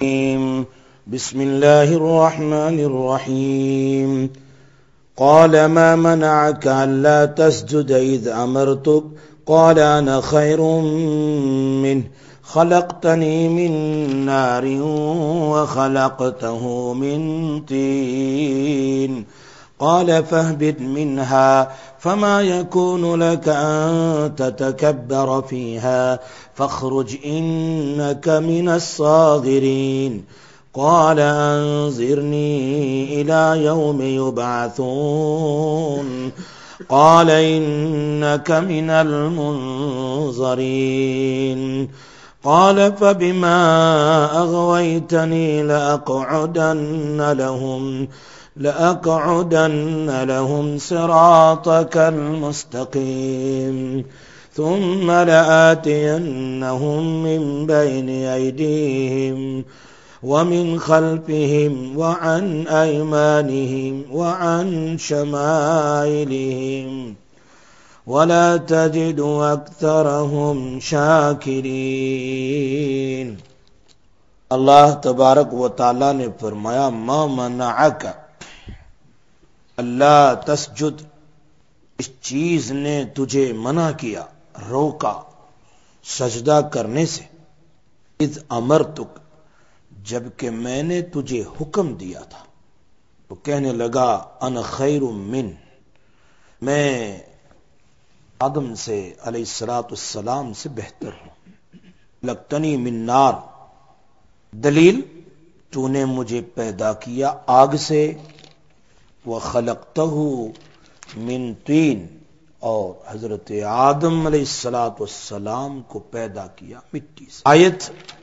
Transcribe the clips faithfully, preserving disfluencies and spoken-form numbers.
بسم الله الرحمن الرحيم قال ما منعك ألا تسجد إذ أمرتك قال أنا خير منه خلقتني من نار وخلقته من طين قال فاهبط منها فما يكون لك أن تتكبر فيها فاخرج إنك من الصاغرين قال أنظرني إلى يوم يبعثون قال إنك من المنظرين قال فبما أغويتني لأقعدن لهم لأقعدن لهم صراطك المستقيم ثم لآتينهم من بين أيديهم ومن خلفهم وعن أيمانهم وعن شمائلهم ولا تجد أكثرهم شاكرين. اللہ تبارک و تعالی نے فرمایا ما منعک اللہ تسجد، اس چیز نے تجھے منع کیا، روکا سجدہ کرنے سے، اذ امرتک جبکہ میں نے تجھے حکم دیا تھا. تو کہنے لگا انا خیر من، میں آدم سے علیہ الصلوۃ والسلام سے بہتر ہوں. لقتنی من نار، دلیل تو نے مجھے پیدا کیا آگ سے، وخلقتہ من طین، اور حضرت آدم علیہ الصلوۃ والسلام کو پیدا کیا مٹی سے. آیت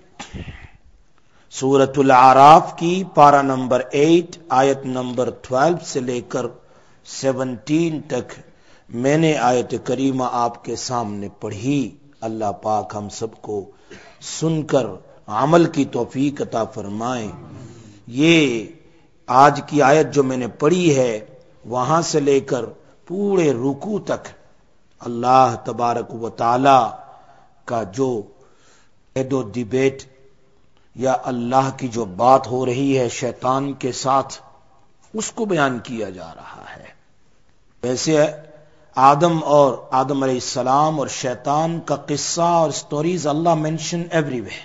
سورۃ الاعراف کی پارہ نمبر ایٹ آیت نمبر ٹویلو سے لے کر سیونٹین تک میں نے آیت کریمہ آپ کے سامنے پڑھی. اللہ پاک ہم سب کو سن کر عمل کی توفیق عطا فرمائیں. یہ آج کی آیت جو میں نے پڑھی ہے وہاں سے لے کر پورے رکوع تک اللہ تبارک و تعالی کا جو عہد و ڈیبیٹ یا اللہ کی جو بات ہو رہی ہے شیطان کے ساتھ، اس کو بیان کیا جا رہا ہے. ویسے آدم اور آدم علیہ السلام اور شیطان کا قصہ اور سٹوریز اللہ mention every way,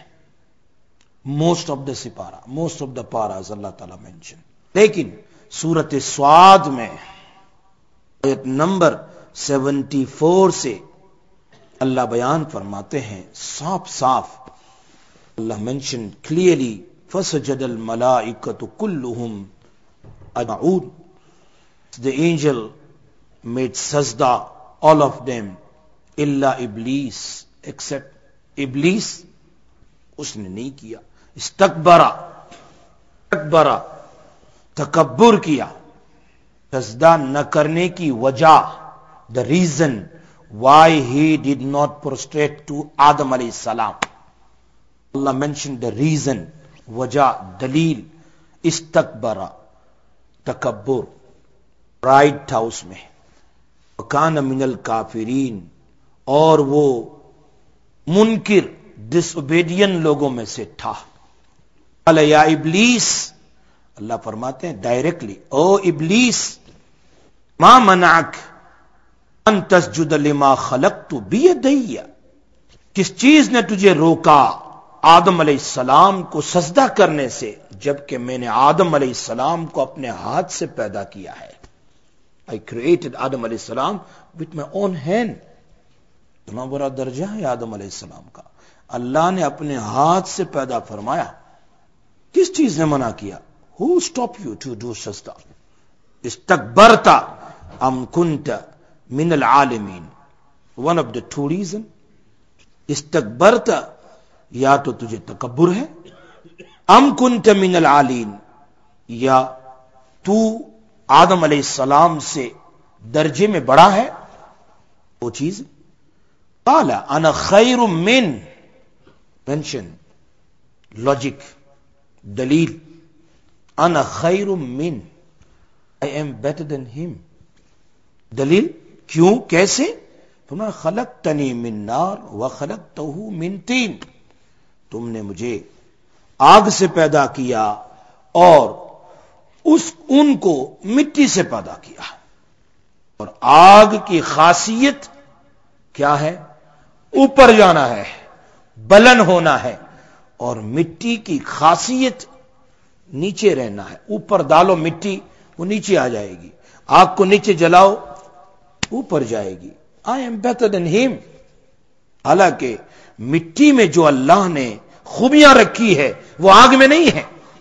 most of the سپارہ موسٹ آف دا پاراز اللہ تعالیٰ مینشن. لیکن سورۃ صاد میں آیت نمبر سیونٹی فور سے اللہ بیان فرماتے ہیں صاف صاف. اللہ مینشن کلیئرلی فسجد الملائکۃ کلہم اجمعون، the angel made sajda all of them illa iblis except iblis، اس نے نہیں کیا. استکبرا تکبرا تکبر کیا. سجدہ نہ کرنے کی وجہ، the reason why he did not prostrate to Adam علیہ السلام. اللہ mentioned the reason، وجہ، دلیل. استکبرا تکبر، پرائڈ تھا اس میں. وکان من الکافرین، اور وہ منکر ڈس اوبیڈین لوگوں میں سے تھا. قال یا ابلیس، اللہ فرماتے ہیں ڈائریکٹلی او ابلیس ما منعک ان تسجد لما خلقت بیدی، کس چیز نے تجھے روکا آدم علیہ السلام کو سجدہ کرنے سے جبکہ میں نے آدم علیہ السلام کو اپنے ہاتھ سے پیدا کیا ہے. I created آدم علیہ السلام with my own hand. اتنا بڑا درجہ ہے آدم علیہ السلام کا، اللہ نے اپنے ہاتھ سے پیدا فرمایا. کس چیز نے منع کیا؟ Who stopped you to do سجدہ؟ استکبرت ام کنت من العالمین. One of the two reason. استکبرت، یا تو تجھے تکبر ہے، ام کنت من العالین، یا تو آدم علیہ السلام سے درجے میں بڑا ہے. وہ چیز قال انا خیر من، مینشن لاجک، دلیل. انا خیر من، I am better than him. دلیل کیوں، کیسے؟ فما خلقتنی من نار وخلقتہ من طین، تم نے مجھے آگ سے پیدا کیا اور اس ان کو مٹی سے پیدا کیا. اور آگ کی خاصیت کیا ہے؟ اوپر جانا ہے، بلند ہونا ہے. اور مٹی کی خاصیت نیچے رہنا ہے. اوپر ڈالو مٹی، وہ نیچے آ جائے گی. آگ کو نیچے جلاؤ، اوپر جائے گی. I am better than him. حالانکہ مٹی میں جو اللہ نے خوبیاں رکھی ہے وہ آگ میں نہیں ہے.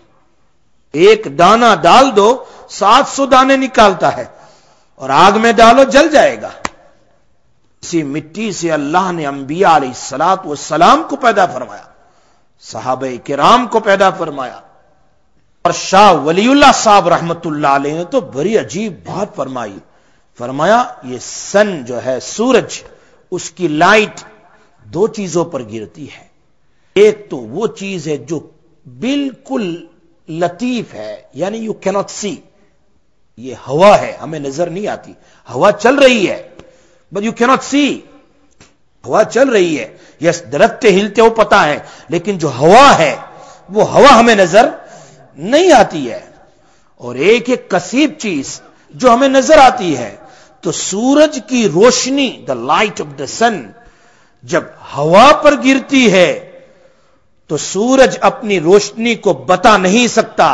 ایک دانہ ڈال دو سات سو دانے نکالتا ہے، اور آگ میں ڈالو جل جائے گا. اسی مٹی سے اللہ نے انبیاء علیہ الصلات والسلام کو پیدا فرمایا، صحابہ کرام کو پیدا فرمایا. اور شاہ ولی اللہ صاحب رحمت اللہ علیہ نے تو بڑی عجیب بات فرمائی. فرمایا یہ سن جو ہے، سورج، اس کی لائٹ دو چیزوں پر گرتی ہے. ایک تو وہ چیز ہے جو بالکل لطیف ہے، یعنی یو کی ناٹ سی. یہ ہوا ہے، ہمیں نظر نہیں آتی. ہوا چل رہی ہے but you can not see. ہوا چل رہی ہے، یس درخت ہلتے ہو پتا ہے، لیکن جو ہوا ہے وہ ہوا ہمیں نظر نہیں آتی ہے. اور ایک ایک کثیب چیز جو ہمیں نظر آتی ہے. تو سورج کی روشنی، دا لائٹ آف دا سن، جب ہوا پر گرتی ہے تو سورج اپنی روشنی کو بتا نہیں سکتا.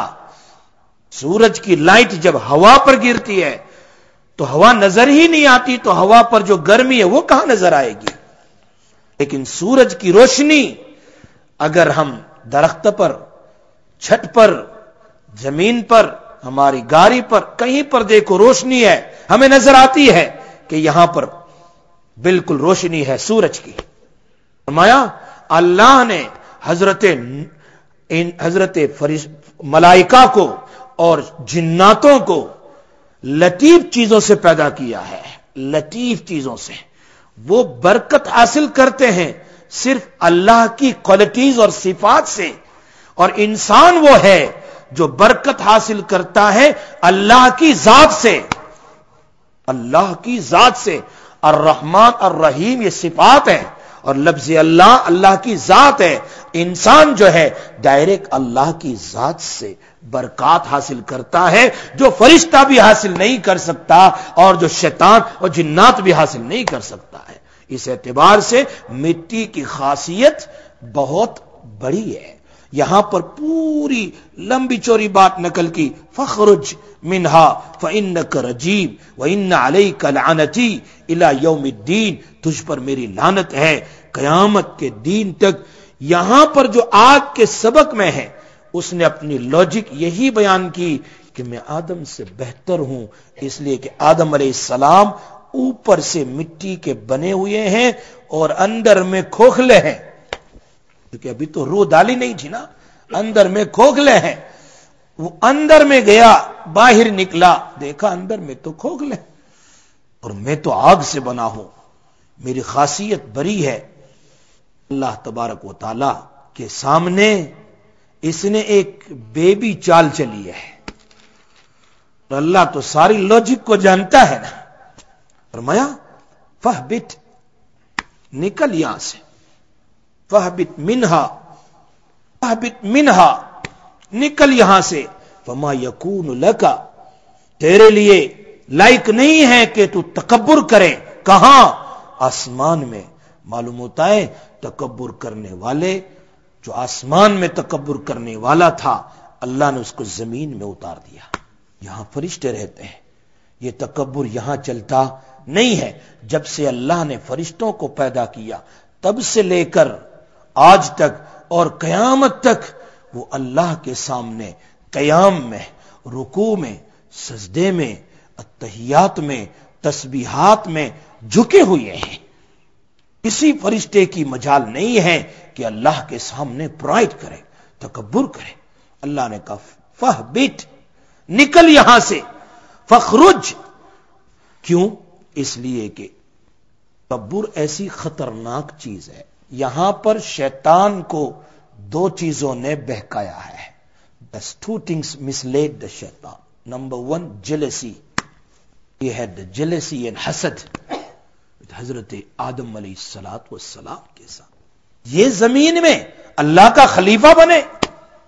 سورج کی لائٹ جب ہوا پر گرتی ہے تو ہوا نظر ہی نہیں آتی، تو ہوا پر جو گرمی ہے وہ کہاں نظر آئے گی. لیکن سورج کی روشنی اگر ہم درخت پر، چھت پر، زمین پر، ہماری گاڑی پر، کہیں پر دیکھو روشنی ہے، ہمیں نظر آتی ہے کہ یہاں پر بالکل روشنی ہے سورج کی. فرمایا اللہ نے حضرت حضرت ملائکہ کو اور جناتوں کو لطیف چیزوں سے پیدا کیا ہے. لطیف چیزوں سے وہ برکت حاصل کرتے ہیں صرف اللہ کی کوالٹیز اور صفات سے. اور انسان وہ ہے جو برکت حاصل کرتا ہے اللہ کی ذات سے. اللہ کی ذات سے. الرحمن الرحیم یہ صفات ہے، اور لفظ اللہ اللہ کی ذات ہے. انسان جو ہے ڈائریکٹ اللہ کی ذات سے برکات حاصل کرتا ہے، جو فرشتہ بھی حاصل نہیں کر سکتا اور جو شیطان اور جنات بھی حاصل نہیں کر سکتا ہے. اس اعتبار سے مٹی کی خاصیت بہت بڑی ہے. یہاں پر پوری لمبی چوری بات نقل کی. فخرج منہا فإنک رجیم وإن علیک لعنتی الی یوم الدین. تجھ پر میری لعنت ہے قیامت کے دین تک. یہاں پر جو آگ کے سبق میں ہے اس نے اپنی لاجک یہی بیان کی کہ میں آدم سے بہتر ہوں، اس لیے کہ آدم علیہ السلام اوپر سے مٹی کے بنے ہوئے ہیں اور اندر میں کھوکھلے ہیں، کیونکہ ابھی تو روح ڈالی نہیں تھی نا، اندر میں کھوکھلے ہیں. وہ اندر میں گیا، باہر نکلا، دیکھا اندر میں تو کھوکھلے، اور میں تو آگ سے بنا ہوں. میری خاصیت بڑی ہے. اللہ تبارک و تعالی کے سامنے اس نے ایک بیبی چال چلی ہے. اور اللہ تو ساری لاجک کو جانتا ہے نا. فرمایا فہبت، نکل یہاں سے. فہبت منہا، فہبت منہا، نکل یہاں سے. فما یکون لکا، تیرے لیے لائق نہیں ہے کہ تو تکبر کرے. کہاں؟ آسمان میں. معلوم ہوتا ہے تکبر کرنے والے، جو آسمان میں تکبر کرنے والا تھا اللہ نے اس کو زمین میں اتار دیا. یہاں فرشتے رہتے ہیں. یہ تکبر یہاں چلتا نہیں ہے. جب سے اللہ نے فرشتوں کو پیدا کیا تب سے لے کر آج تک اور قیامت تک وہ اللہ کے سامنے قیام میں، رکوع میں، سجدے میں، التحیات میں، تسبیحات میں جھکے ہوئے ہیں. کسی فرشتے کی مجال نہیں ہے کہ اللہ کے سامنے پرائڈ کرے، تکبر کرے. اللہ نے کہا فہبت، نکل یہاں سے. فخرج، کیوں؟ اس لیے کہ تکبر ایسی خطرناک چیز ہے. یہاں پر شیطان کو دو چیزوں نے بہکایا ہے. Thus two things misled the shaitan. Number one, jealousy. He had the jealousy and hasad with حضرت آدم علیہ السلام والسلام کے ساتھ. یہ زمین میں اللہ کا خلیفہ بنے،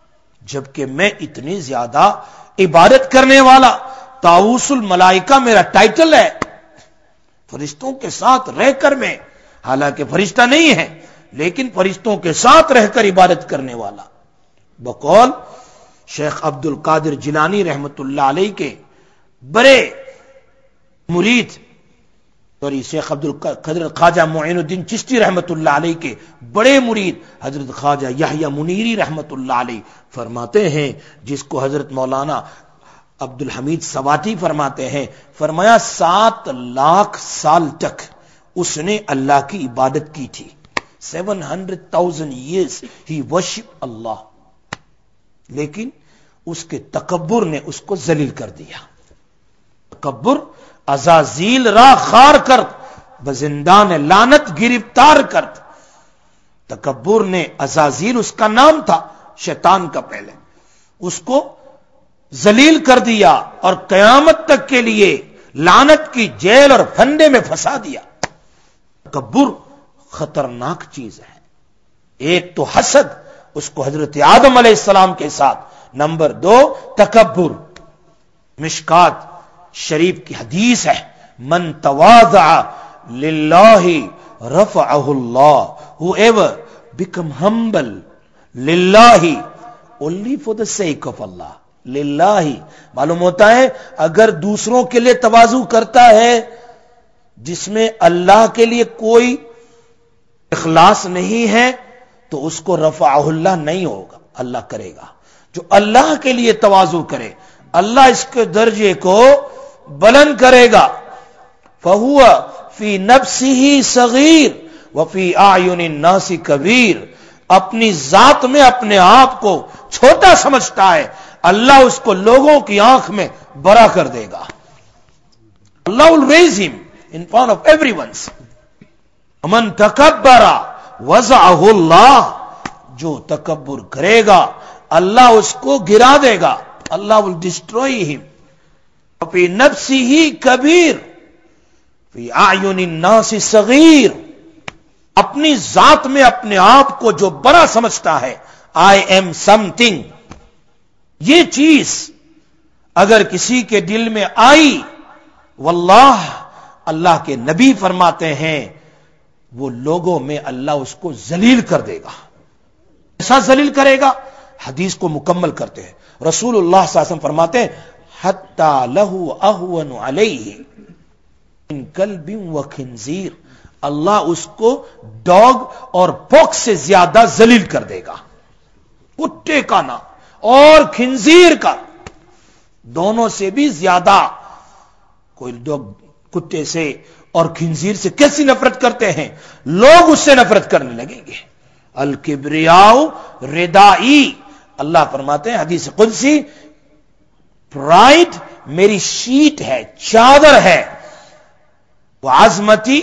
جبکہ میں اتنی زیادہ عبادت کرنے والا طاؤوس الملائکہ میرا ٹائٹل ہے، فرشتوں کے ساتھ رہ کر میں، حالانکہ فرشتہ نہیں ہے لیکن فرشتوں کے ساتھ رہ کر عبادت کرنے والا. بقول شیخ عبد القادر جیلانی رحمت اللہ علیہ کے بڑے مرید، سوری شیخ عبد القادر خواجہ معین الدین چشتی رحمت اللہ علیہ کے بڑے مرید حضرت خواجہ یحییٰ منیری رحمت اللہ علیہ فرماتے ہیں، جس کو حضرت مولانا عبد الحمید سواتی فرماتے ہیں، فرمایا سات لاکھ سال تک اس نے اللہ کی عبادت کی تھی. سیون ہنڈریڈ تھاؤزینڈ ایئرس ہی ورشپ اللہ، لیکن اس کے تکبر نے اس کو ذلیل کر دیا. تکبر عزازیل را خار کرد، بزندان لعنت گرفتار کرد. تکبر نے، عزازیل اس کا نام تھا شیطان کا پہلے، اس کو ذلیل کر دیا اور قیامت تک کے لیے لعنت کی جیل اور پھندے میں پھنسا دیا. تکبر خطرناک چیز ہے. ایک تو حسد، اس کو حضرت آدم علیہ السلام کے ساتھ. نمبر دو تکبر. مشکات شریف کی حدیث ہے، من تواضع للہ رفعہ اللہ. whoever become humble للہ only for the sake of Allah. للہ معلوم ہوتا ہے اگر دوسروں کے لیے تواضع کرتا ہے جس میں اللہ کے لیے کوئی اخلاص نہیں ہے تو اس کو رفعہ اللہ نہیں ہوگا، اللہ کرے گا. جو اللہ کے لیے تواضع کرے اللہ اس کے درجے کو بلند کرے گا. فَهُوَ فِي نَفْسِهِ صَغِيرٌ وَفِي أَعْيُنِ النَّاسِ كَبِيرٌ. اپنی ذات میں اپنے آپ کو چھوٹا سمجھتا ہے، اللہ اس کو لوگوں کی آنکھ میں بڑا کر دے گا. اللہ will raise him in front of everyone. من تکبر وضعہ اللہ. جو تکبر کرے گا اللہ اس کو گرا دے گا. اللہ will destroy him. فی نفسہ کبیر فی اعین الناس صغیر. اپنی ذات میں اپنے آپ کو جو بڑا سمجھتا ہے، I am something. یہ چیز اگر کسی کے دل میں آئی، واللہ اللہ کے نبی فرماتے ہیں وہ لوگوں میں اللہ اس کو ذلیل کر دے گا. ایسا ذلیل کرے گا، حدیث کو مکمل کرتے ہیں. رسول اللہ صلی اللہ علیہ وسلم فرماتے ہیں حتی لہو اہون علیہ من کلب و خنزیر. اللہ اس کو ڈاگ اور پوک سے زیادہ ذلیل کر دے گا. کتے کا نہ اور خنزیر کا، دونوں سے بھی زیادہ. کوئی لوگ کتے سے اور خنزیر سے کیسی نفرت کرتے ہیں، لوگ اس سے نفرت کرنے لگیں گے. الکبریاء ردائی. اللہ فرماتے ہیں حدیث قدسی، پرائڈ میری شیٹ ہے، چادر ہے. وہ عظمتی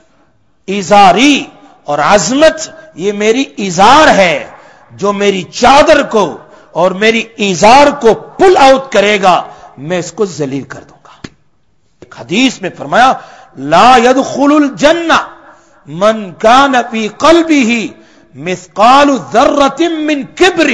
ازاری، اور عظمت یہ میری ازار ہے. جو میری چادر کو اور میری ازار کو پل آؤٹ کرے گا میں اس کو ذلیل کر دوں گا. ایک حدیث میں فرمایا لا يدخل الجنہ من کان فی قلبہ مثقال ذرۃ من کبر.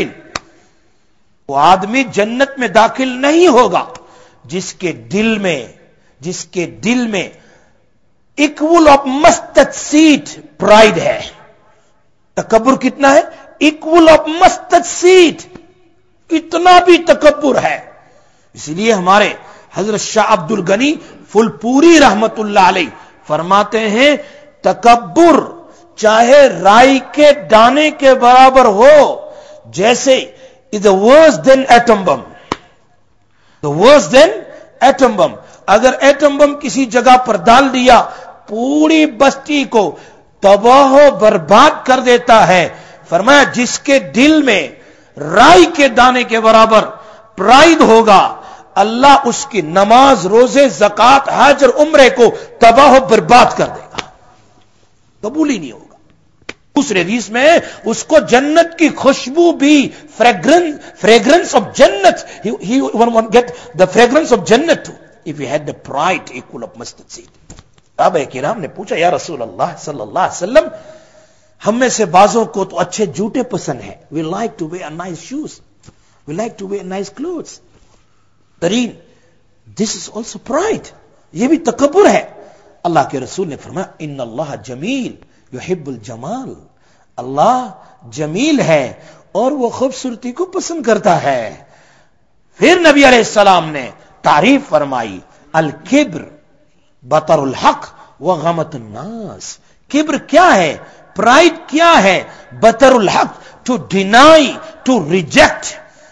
وہ آدمی جنت میں داخل نہیں ہوگا جس کے دل میں جس کے دل میں اکول آف مستد سیٹ پرائڈ ہے. تکبر کتنا ہے؟ اکول آف مستد سیٹ، اتنا بھی تکبر ہے. اس لیے ہمارے حضرت شاہ عبد الغنی فلپوری رحمت اللہ علیہ فرماتے ہیں تکبر چاہے رائی کے دانے کے برابر ہو، جیسے is the worse than atom bomb. The worse than atom bomb. اگر ایٹم بم کسی جگہ پر ڈال دیا پوری بستی کو تباہ و برباد کر دیتا ہے. فرمایا جس کے دل میں رائی کے دانے کے برابر پرائڈ ہوگا اللہ اس کی نماز، روزے، زکات، حج اور عمرے کو تباہ و برباد کر دے گا، قبول ہی نہیں ہوگا. دوسرے حدیث میں اس کو جنت کی خوشبو بھی، فریگرنس آف جنت، he won't get the fragrance of جنت if he had the pride equal of mustard seed. صحابہ کرام نے پوچھا یا رسول اللہ صلی اللہ علیہ وسلم، ہم میں سے بعضوں کو تو اچھے جوتے پسند ہیں. we like to wear nice shoes, We like to wear nice clothes. Tareen, this is also pride. یہ بھی تکبر ہے. اللہ کے رسول نے فرمایا ان اللہ جمیل یحب الجمال. اللہ جمیل ہے اور وہ خوبصورتی کو پسند کرتا ہے. پھر نبی علیہ السلام نے تعریف فرمائی الکبر بطر الحق وغمط الناس. کبر کیا ہے؟ پرائڈ کیا ہے؟ بطر الحق, ٹو ڈینائی, ٹو ریجیکٹ,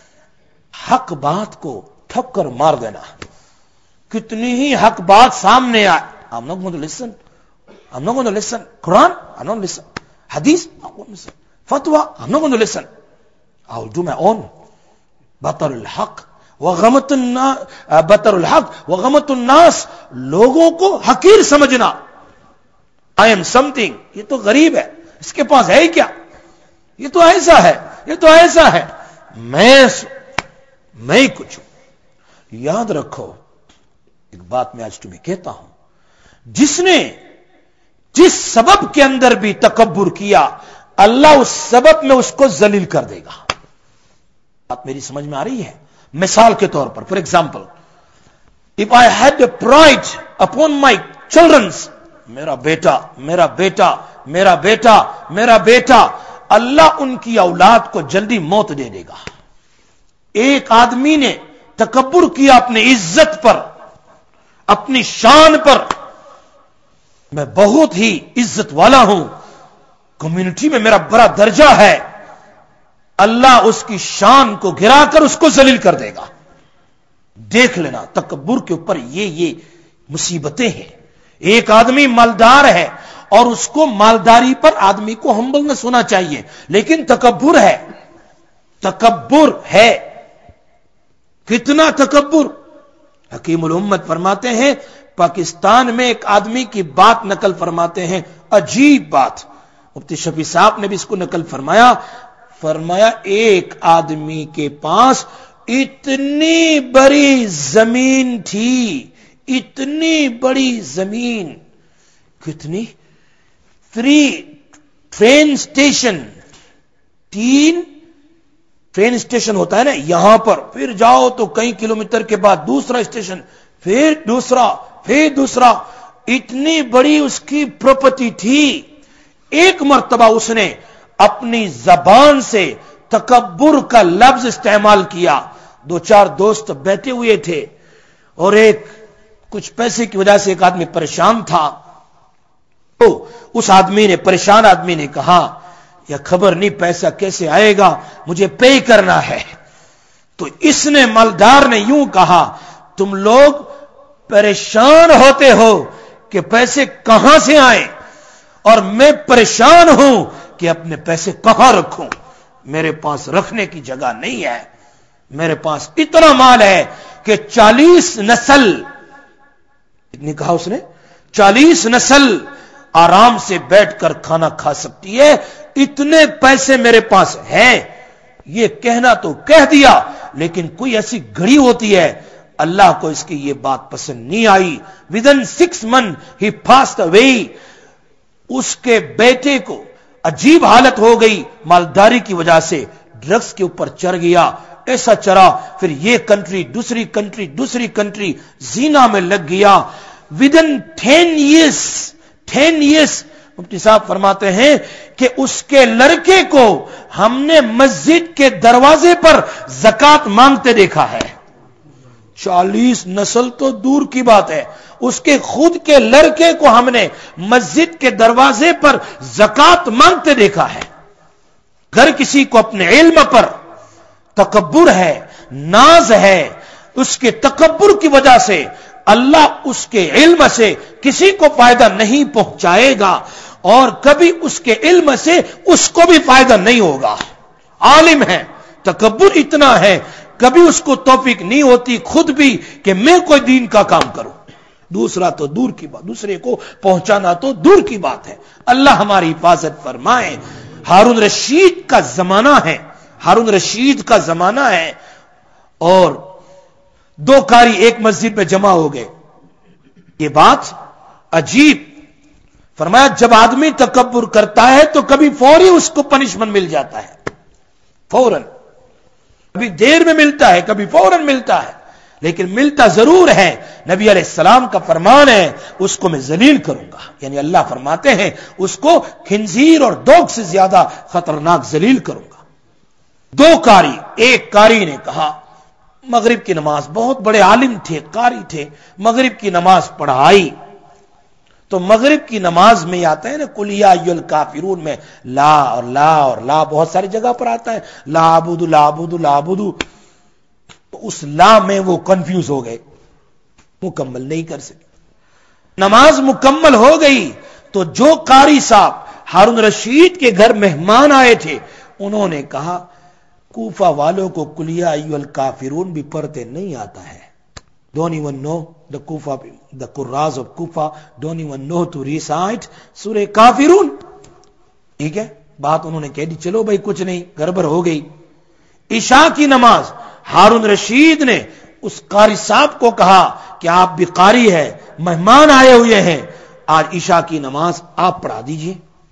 حق بات کو ٹھکر مار دینا. کتنی ہی حق بات سامنے آئے, I'm not going to listen. I'm not going to listen. Quran, I'm not going to listen. Hadith, I'm not going to listen. Fatwa, I'm not going to listen. I will do my own. بطر الحق وغمط الناس, بطر الحق وغمط الناس, لوگوں کو حقیر سمجھنا. I am something. یہ تو غریب ہے, اس کے پاس ہے ہی کیا, یہ تو ایسا ہے, یہ تو ایسا ہے, میں میں ہی کچھ ہوں. یاد رکھو ایک بات میں آج تمہیں کہتا ہوں, جس نے جس سبب کے اندر بھی تکبر کیا اللہ اس سبب میں اس کو ذلیل کر دے گا. بات میری سمجھ میں آ رہی ہے؟ مثال کے طور پر, for example, if I had a pride upon my children's, میرا بیٹا میرا بیٹا میرا بیٹا میرا بیٹا, اللہ ان کی اولاد کو جلدی موت دے دے گا. ایک آدمی نے تکبر کیا اپنی عزت پر, اپنی شان پر, میں بہت ہی عزت والا ہوں, کمیونٹی میں میرا بڑا درجہ ہے, اللہ اس کی شان کو گرا کر اس کو ذلیل کر دے گا. دیکھ لینا تکبر کے اوپر یہ یہ مصیبتیں ہیں. ایک آدمی مالدار ہے اور اس کو مالداری پر آدمی کو ہمبلنس ہونا چاہیے, لیکن تکبر ہے, تکبر ہے. کتنا تکبر. حکیم الامت فرماتے ہیں پاکستان میں ایک آدمی کی بات نقل فرماتے ہیں, عجیب بات, مفتی شفیع صاحب نے بھی اس کو نقل فرمایا. فرمایا ایک آدمی کے پاس اتنی بڑی زمین تھی, اتنی بڑی زمین, کتنی, تھری ٹرین اسٹیشن, تین ٹرین اسٹیشن ہوتا ہے نا یہاں پر, پھر جاؤ تو کئی کلومیٹر کے بعد دوسرا اسٹیشن, پھر دوسرا, پھر دوسرا, اتنی بڑی اس کی پراپرٹی تھی. ایک مرتبہ اس نے اپنی زبان سے تکبر کا لفظ استعمال کیا. دو چار دوست بیٹھے ہوئے تھے اور ایک کچھ پیسے کی وجہ سے ایک آدمی پریشان تھا, تو اس آدمی نے, پریشان آدمی نے کہا یا خبر نہیں پیسہ کیسے آئے گا, مجھے پے کرنا ہے. تو اس نے, مالدار نے یوں کہا, تم لوگ پریشان ہوتے ہو کہ پیسے کہاں سے آئیں, اور میں پریشان ہوں کہ اپنے پیسے کہاں رکھوں. میرے پاس رکھنے کی جگہ نہیں ہے, میرے پاس اتنا مال ہے کہ چالیس نسل, اتنی کہا اس نے, چالیس نسل آرام سے بیٹھ کر کھانا کھا سکتی ہے, اتنے پیسے میرے پاس ہیں. یہ کہنا تو کہہ دیا, لیکن کوئی ایسی گھڑی ہوتی ہے اللہ کو اس کی یہ بات پسند نہیں آئی. ودن سکس منتھ ہی پاسڈ اوے. اس کے بیٹے کو عجیب حالت ہو گئی مالداری کی وجہ سے, ڈرگز کے اوپر چڑھ گیا, ایسا چرا, پھر یہ کنٹری دوسری کنٹری دوسری کنٹری زینا میں لگ گیا. Within ten years ten years مفتی صاحب فرماتے ہیں کہ اس کے لڑکے کو ہم نے مسجد کے دروازے پر زکات مانگتے دیکھا ہے. چالیس نسل تو دور کی بات ہے, اس کے خود کے لڑکے کو ہم نے مسجد کے دروازے پر زکات مانگتے دیکھا ہے. اگر کسی کو اپنے علم پر تکبر ہے, ناز ہے, اس کے تکبر کی وجہ سے اللہ اس کے علم سے کسی کو فائدہ نہیں پہنچائے گا, اور کبھی اس کے علم سے اس کو بھی فائدہ نہیں ہوگا. عالم ہے, تکبر اتنا ہے, کبھی اس کو توفیق نہیں ہوتی خود بھی کہ میں کوئی دین کا کام کروں. دوسرا تو دور کی بات, دوسرے کو پہنچانا تو دور کی بات ہے. اللہ ہماری حفاظت فرمائے. ہارون رشید کا زمانہ ہے, ہارون رشید کا زمانہ ہے, اور دو قاری ایک مسجد میں جمع ہو گئے. یہ بات عجیب. فرمایا جب آدمی تکبر کرتا ہے تو کبھی فوری اس کو پنشمنٹ مل جاتا ہے, فوراً. کبھی دیر میں ملتا ہے، کبھی فوراً ملتا ہے، لیکن ملتا ضرور ہے۔ نبی علیہ السلام کا فرمان ہے اس کو میں ذلیل کروں گا، یعنی اللہ فرماتے ہیں اس کو خنزیر اور دوگ سے زیادہ خطرناک ذلیل کروں گا۔ دو قاری، ایک قاری نے کہا مغرب کی نماز، بہت بڑے عالم تھے، قاری تھے، مغرب کی نماز پڑھائی تو مغرب کی نماز میں آتا ہے نا قل یا ایھا الکافرون میں لا اور لا اور لا بہت ساری جگہ پر آتا ہے، لا اعبد لا اعبد لا اعبد، تو اس لا میں وہ کنفیوز ہو گئے، مکمل نہیں کر سکے۔ نماز مکمل ہو گئی تو جو قاری صاحب ہارون رشید کے گھر مہمان آئے تھے انہوں نے کہا کوفہ والوں کو قل یا ایھا الکافرون بھی پڑھتے نہیں آتا ہے۔ Don't even know the Kufa, the Qur'ans of Kufa don't even know to recite سورہ کافرون۔ ٹھیک ہے، بات انہوں نے کہہ دی، چلو بھائی کچھ نہیں، گڑبڑ ہو گئی۔ عشاء کی نماز ہارون رشید نے اس قاری صاحب کو کہا کہ آپ بھی قاری ہے، مہمان آئے ہوئے ہیں، آج عشاء کی نماز آپ پڑھا دیجئے۔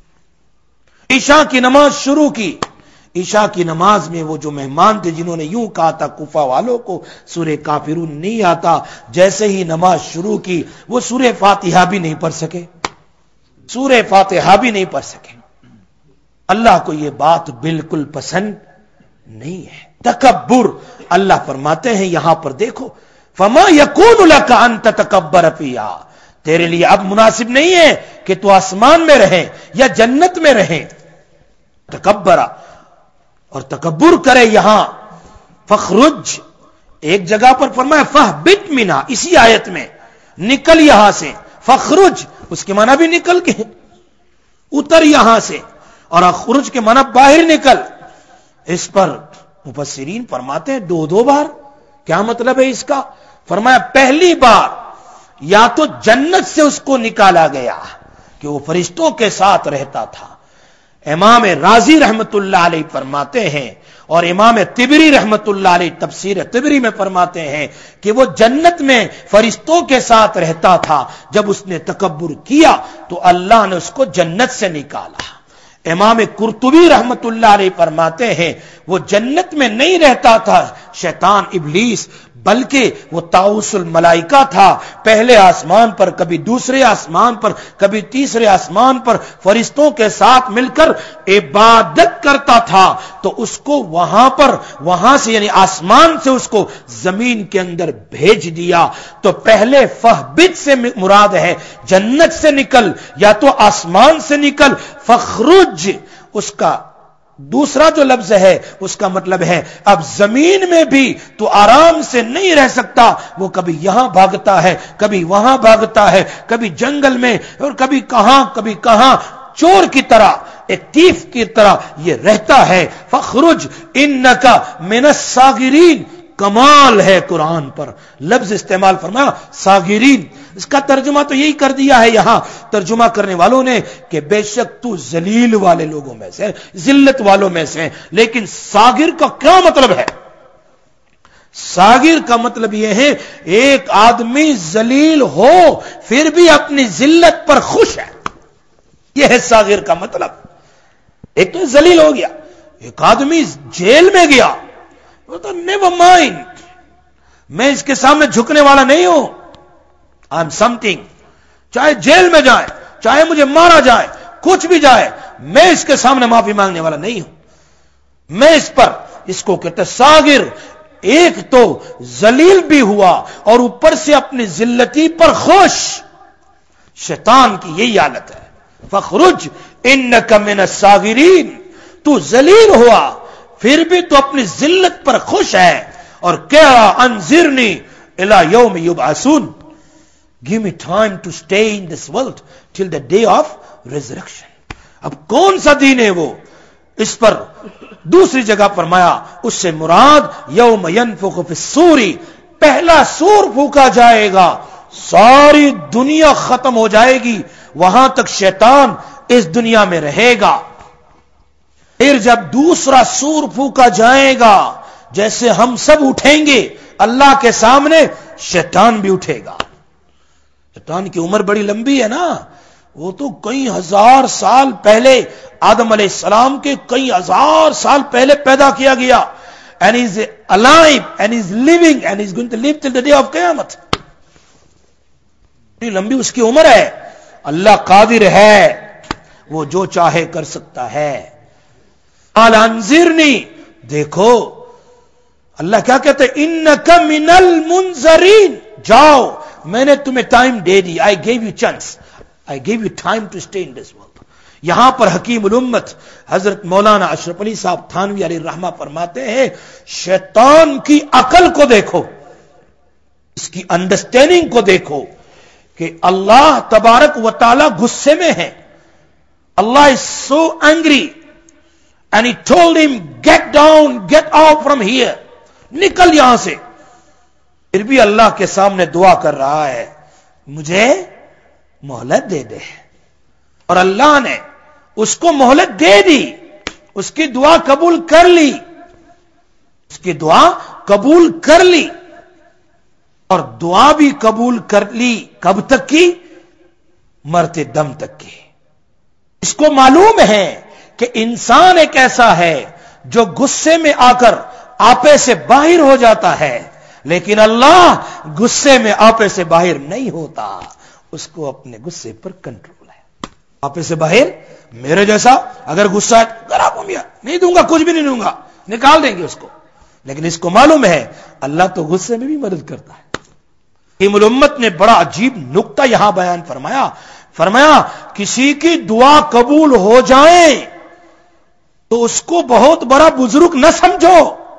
عشاء کی نماز شروع کی۔ عشاء کی نماز میں وہ جو مہمان تھے جنہوں نے یوں کہا تھا کوفہ والوں کو سورہ کافرون نہیں آتا، جیسے ہی نماز شروع کی وہ سورہ فاتحہ بھی نہیں پڑھ سکے، سورہ فاتحہ بھی نہیں پڑھ سکے۔ اللہ کو یہ بات بالکل پسند نہیں ہے، تکبر۔ اللہ فرماتے ہیں یہاں پر دیکھو فما یکون لک ان تتکبر فیہا، تیرے لیے اب مناسب نہیں ہے کہ تو آسمان میں رہے یا جنت میں رہے، تکبر اور تکبر کرے۔ یہاں فخرج ایک جگہ پر فرمایا فہبط منہا، اسی آیت میں نکل یہاں سے، فخرج اس کے معنی بھی نکل کے اتر یہاں سے، اور اخرج کے معنی باہر نکل۔ اس پر مفسرین فرماتے ہیں دو دو بار، کیا مطلب ہے اس کا؟ فرمایا پہلی بار یا تو جنت سے اس کو نکالا گیا کہ وہ فرشتوں کے ساتھ رہتا تھا۔ امام رازی رحمت اللہ علیہ فرماتے ہیں اور امام طبری رحمت اللہ علیہ تفسیر طبری میں فرماتے ہیں کہ وہ جنت میں فرشتوں کے ساتھ رہتا تھا، جب اس نے تکبر کیا تو اللہ نے اس کو جنت سے نکالا۔ امام قرطبی رحمت اللہ علیہ فرماتے ہیں وہ جنت میں نہیں رہتا تھا شیطان ابلیس، بلکہ وہ طاؤس الملائکہ تھا، پہلے آسمان پر، کبھی دوسرے آسمان پر، کبھی تیسرے آسمان پر فرشتوں کے ساتھ مل کر عبادت کرتا تھا۔ تو اس کو وہاں پر، وہاں سے یعنی آسمان سے اس کو زمین کے اندر بھیج دیا۔ تو پہلے فہبط سے مراد ہے جنت سے نکل یا تو آسمان سے نکل، فخرج اس کا دوسرا جو لفظ ہے اس کا مطلب ہے اب زمین میں بھی تو آرام سے نہیں رہ سکتا، وہ کبھی یہاں بھاگتا ہے، کبھی وہاں بھاگتا ہے، کبھی جنگل میں اور کبھی کہاں کبھی کہاں، چور کی طرح، ایک تیف کی طرح یہ رہتا ہے۔ فخرج انک من الصاغرین، کمال ہے قرآن پر لفظ استعمال فرمایا صاغرین، اس کا ترجمہ تو یہی کر دیا ہے یہاں ترجمہ کرنے والوں نے کہ بے شک تو ذلیل والے لوگوں میں سے، ذلت والوں میں سے، لیکن صاغر کا کیا مطلب ہے؟ صاغر کا مطلب یہ ہے ایک آدمی ذلیل ہو پھر بھی اپنی ذلت پر خوش ہے، یہ ہے صاغر کا مطلب۔ ایک تو ذلیل ہو گیا، ایک آدمی جیل میں گیا، نیور مائنڈ، میں اس کے سامنے جھکنے والا نہیں ہوں، آئی ایم سم تھنگ، چاہے جیل میں جائے، چاہے مجھے مارا جائے، کچھ بھی جائے، میں اس کے سامنے معافی مانگنے والا نہیں ہوں۔ میں اس پر، اس کو کہتے صاغر، ایک تو ذلیل بھی ہوا اور اوپر سے اپنی ذلتی پر خوش۔ شیطان کی یہی حالت ہے، فخرج انک من الصاغرین، تو ذلیل ہوا پھر بھی تو اپنی ذلت پر خوش ہے، اور کیا انذرنی الی یوم یبعثون، give me time to stay in this world till the day of resurrection۔ اب کون سا دین ہے وہ؟ اس پر دوسری جگہ فرمایا اس سے مراد یوم ینفخ فی الصور، پہلا سور پھونکا جائے گا، ساری دنیا ختم ہو جائے گی، وہاں تک شیطان اس دنیا میں رہے گا۔ پھر جب دوسرا سور پھونکا جائے گا، جیسے ہم سب اٹھیں گے اللہ کے سامنے، شیطان بھی اٹھے گا۔ شیطان کی عمر بڑی لمبی ہے نا، وہ تو کئی ہزار سال پہلے، آدم علیہ السلام کے کئی ہزار سال پہلے پیدا کیا گیا، and he is alive and he is living and he is going to live till the day of Qiyamah. لمبی اس کی عمر ہے. اللہ قادر ہے, وہ جو چاہے کر سکتا ہے. قال انذرنی, دیکھو اللہ کیا کہتے ہیں, انک من المنذرین, جاؤ میں نے تمہیں ٹائم دے دی. I gave you chance, I gave you time to stay in this world. یہاں پر حکیم الامت حضرت مولانا اشرف علی صاحب تھانوی علیہ الرحمہ فرماتے ہیں, شیطان کی عقل کو دیکھو, اس کی انڈرسٹینڈنگ کو دیکھو کہ اللہ تبارک و تعالی غصے میں ہے. اللہ is so angry and he told him get down, get out from here, نکل یہاں سے. پھر بھی اللہ کے سامنے دعا کر رہا ہے, مجھے مہلت دے دے. اور اللہ نے اس کو مہلت دے دی, اس کی دعا قبول کر لی, اس کی دعا قبول کر لی. اور دعا بھی قبول کر لی کب تک کی؟ مرتے دم تک کی. اس کو معلوم ہے کہ انسان ایک ایسا ہے جو غصے میں آ کر آپے سے باہر ہو جاتا ہے, لیکن اللہ غصے میں آپے سے باہر نہیں ہوتا, اس کو اپنے غصے پر کنٹرول ہے. آپے سے باہر میرے جیسا اگر غصہ ہے, نہیں دوں گا, کچھ بھی نہیں دوں گا, نکال دیں گے اس کو. لیکن اس کو معلوم ہے اللہ تو غصے میں بھی مدد کرتا ہے. حکیم الامت نے بڑا عجیب نقطہ یہاں بیان فرمایا. فرمایا کسی کی دعا قبول ہو جائے تو اس کو بہت بڑا بزرگ نہ سمجھو.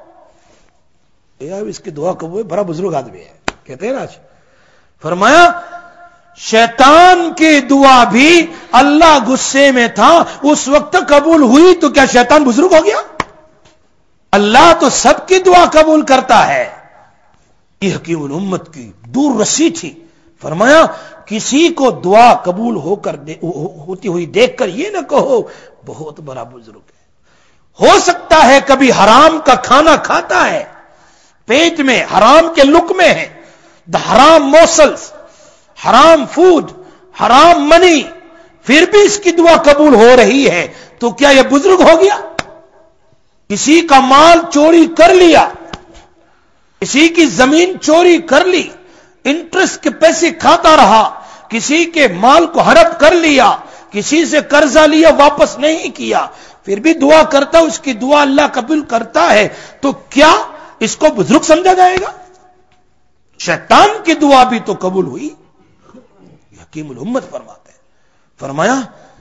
اس کی دعا قبول, بڑا بزرگ آدمی ہے کہتے ہیں نا. فرمایا شیطان کی دعا بھی اللہ غصے میں تھا اس وقت قبول ہوئی, تو کیا شیطان بزرگ ہو گیا؟ اللہ تو سب کی دعا قبول کرتا ہے. یہ حکیم الامت کی دور رسی تھی. فرمایا کسی کو دعا قبول ہو کر دے, ہوتی ہوئی دیکھ کر یہ نہ کہو بہت بڑا بزرگ ہے. ہو سکتا ہے کبھی حرام کا کھانا کھاتا ہے, پیٹ میں حرام کے لقمے ہیں, دا حرام موسلس, حرام فوڈ, حرام منی, پھر بھی اس کی دعا قبول ہو رہی ہے, تو کیا یہ بزرگ ہو گیا؟ کسی کا مال چوری کر لیا, کسی کی زمین چوری کر لی, انٹرسٹ کے پیسے کھاتا رہا, کسی کے مال کو ہڑپ کر لیا, کسی سے قرضہ لیا واپس نہیں کیا, پھر بھی دعا کرتا, اس کی دعا اللہ قبول کرتا ہے, تو کیا اس کو بزرگ سمجھا جائے گا؟ شیطان کی دعا بھی تو قبول ہوئی. حکیم الامت فرماتے ہیں, فرمایا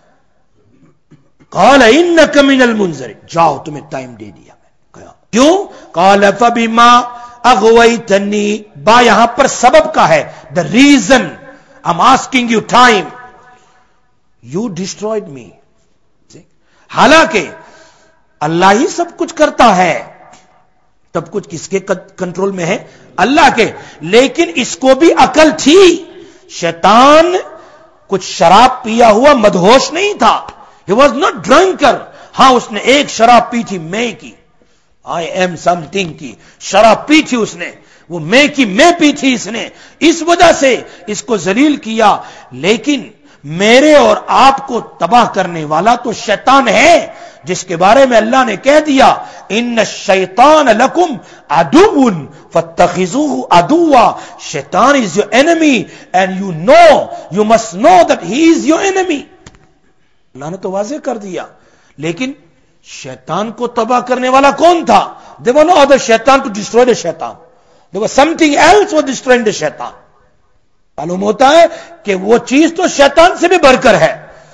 قال انک من المنذرین, جاؤ تمہیں ٹائم دے دیا میں. کیوں؟ قال فبما اغویتنی, با یہاں پر سبب کا ہے, the reason I am asking you time, you destroyed me. حالانکہ اللہ ہی سب کچھ کرتا ہے, سب کچھ کس کے کنٹرول میں ہے؟ اللہ کے. لیکن اس کو بھی عقل تھی. شیطان کچھ شراب پیا ہوا مدہوش نہیں تھا. He was not drinker. ہاں اس نے ایک شراب پی تھی میں کی, آئی ایم سم تھنگ کی شراب پی تھی اس نے, وہ میں کی میں پی تھی اس نے, اس وجہ سے اس کو ذلیل کیا. لیکن میرے اور آپ کو تباہ کرنے والا تو شیطان ہے, جس کے بارے میں اللہ نے کہہ دیا ان الشیطان لکم عدو فاتخذوه عدوا, شیطان is your enemy and you know, you must know that he is your enemy. اللہ نے تو واضح کر دیا. لیکن شیطان کو تباہ کرنے والا کون تھا؟ There was no other shaitan to destroy the shaitan. There was something else was destroying the shaitan. معلوم ہوتا ہے کہ وہ چیز تو شیطان سے بھی بڑھ کر ہے,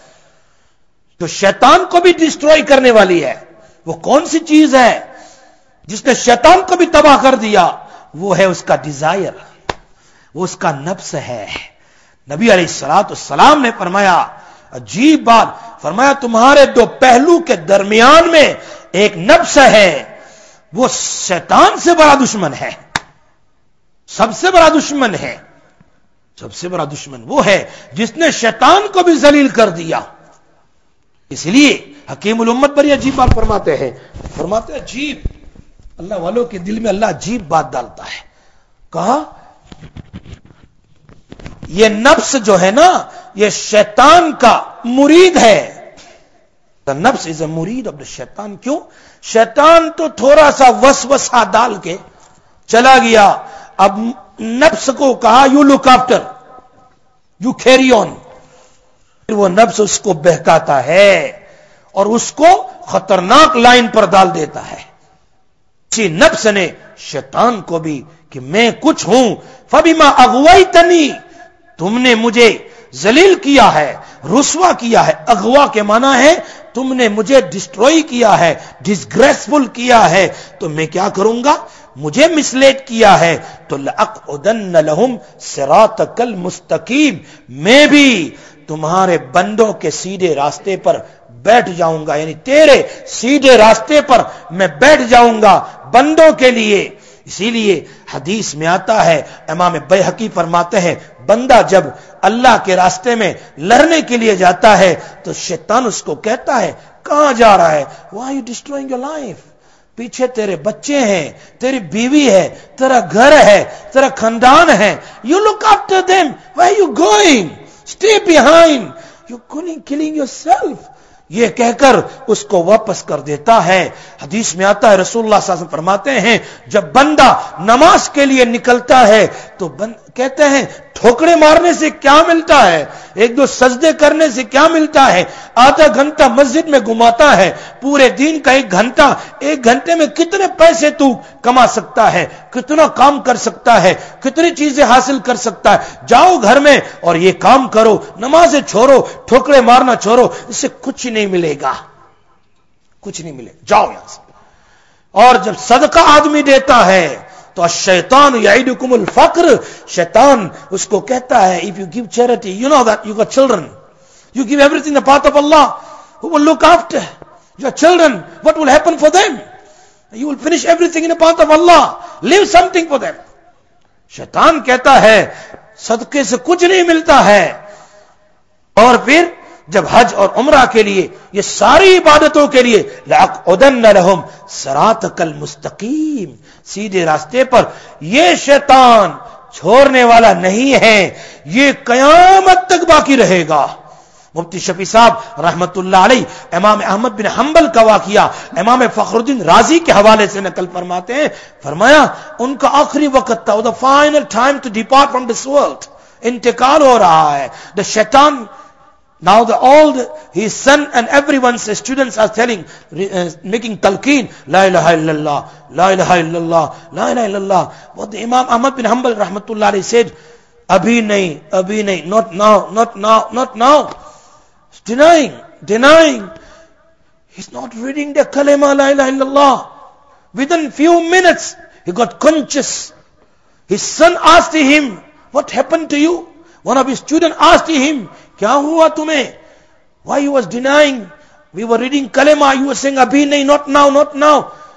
تو شیطان کو بھی ڈسٹروئی کرنے والی ہے. وہ کون سی چیز ہے جس نے شیطان کو بھی تباہ کر دیا؟ وہ ہے اس کا ڈیزائر, وہ اس کا نفس ہے. نبی علیہ الصلوۃ والسلام نے فرمایا عجیب بات, فرمایا تمہارے دو پہلو کے درمیان میں ایک نفس ہے, وہ شیطان سے بڑا دشمن ہے, سب سے بڑا دشمن ہے. سب سے بڑا دشمن وہ ہے جس نے شیطان کو بھی ذلیل کر دیا. اس لیے حکیم الامت بڑی عجیب بات فرماتے ہیں, فرماتے ہیں عجیب, اللہ والوں کے دل میں اللہ عجیب بات ڈالتا ہے. کہا یہ نفس جو ہے نا یہ شیطان کا مرید ہے. The nafs is a murid of the shaitan. کیوں؟ شیطان تو تھوڑا سا وسوسہ ڈال کے چلا گیا. اب نفس کو کہا you look after, you carry on. پھر وہ نفس اس کو بہکاتا ہے اور اس کو خطرناک لائن پر ڈال دیتا ہے. اسی نفس نے شیطان کو بھی کہ میں کچھ ہوں. فبما اغویتنی, تم نے مجھے ذلیل کیا ہے, رسوا کیا ہے. اغوا کے معنی ہے تم نے مجھے ڈسٹروئی کیا ہے, ڈسگریسفل کیا ہے, تو میں کیا کروں گا؟ مجھے مسلیڈ کیا ہے تو لأقعدن لهم صراطک المستقیم, میں بھی تمہارے بندوں کے سیدھے راستے پر بیٹھ جاؤں گا. یعنی تیرے سیدھے راستے پر میں بیٹھ جاؤں گا بندوں کے لیے. اسی لیے حدیث میں آتا ہے, امام بیہقی فرماتے ہیں, بندہ جب اللہ کے راستے میں لڑنے کے لیے جاتا ہے تو شیطان اس کو کہتا ہے کہاں جا رہا ہے؟ Why are you destroying your life? پیچھے تیرے بچے ہیں, تیری بیوی ہے, تیرا گھر ہے, تیرا خاندان ہے. You look after them. Where are you going? Stay behind. You're killing yourself. یہ کہہ کر اس کو واپس کر دیتا ہے. حدیث میں آتا ہے رسول اللہ صلی اللہ علیہ وسلم فرماتے ہیں جب بندہ نماز کے لیے نکلتا ہے تو بند کہتے ہیں ٹھوکرے مارنے سے کیا ملتا ہے, ایک دو سجدے کرنے سے کیا ملتا ہے, آدھا گھنٹہ مسجد میں گھماتا ہے, پورے دن کا ایک گھنٹہ, ایک گھنٹے میں کتنے پیسے تو کما سکتا ہے, کتنا کام کر سکتا ہے, کتنی چیزیں حاصل کر سکتا ہے. جاؤ گھر میں اور یہ کام کرو, نمازیں چھوڑو, ٹھوکرے مارنا چھوڑو, اس سے کچھ نہیں ملے گا, کچھ نہیں ملے. جاؤ یہاں سے. اور جب صدقہ آدمی دیتا ہے تو الشیطان یعیدکم الفقر, شیطان اس کو کہتا ہے if you give charity, you know that you got children, you give everything the path of Allah, who will look after your children? What will happen for them? You will finish everything in the path of Allah, leave something for them. شیطان کہتا ہے صدقے سے کچھ نہیں ملتا ہے. اور پھر جب حج اور عمرہ کے لیے, یہ ساری عبادتوں کے لیے لأقعدن لهم صراطک المستقیم, سیدھے راستے پر, یہ شیطان چھوڑنے والا نہیں ہے, یہ قیامت تک باقی رہے گا. مفتی شفیع صاحب رحمت اللہ علیہ امام احمد بن حنبل کا واقعہ امام فخر الدین رازی کے حوالے سے نقل فرماتے ہیں, فرمایا ان کا آخری وقت تھا, the final time to depart from this world, انتقال ہو رہا ہے. the shaitan, now the old, his son and everyone's students are telling, uh, making talqeen, la ilaha illallah, la ilaha illallah, la ilaha illallah. What the Imam Ahmad bin Hanbal rahmatullah alayhi said, abhi nahi, abhi nahi, not now, not now, not now. He's denying, denying. He's not reading the kalima la ilaha illallah. Within few minutes, he got conscious. His son asked him, what happened to you? One of his students asked him, کیا ہوا تمہیں؟ Why you was denying? We were reading kalima, you were saying abhi nahi, not now, not now.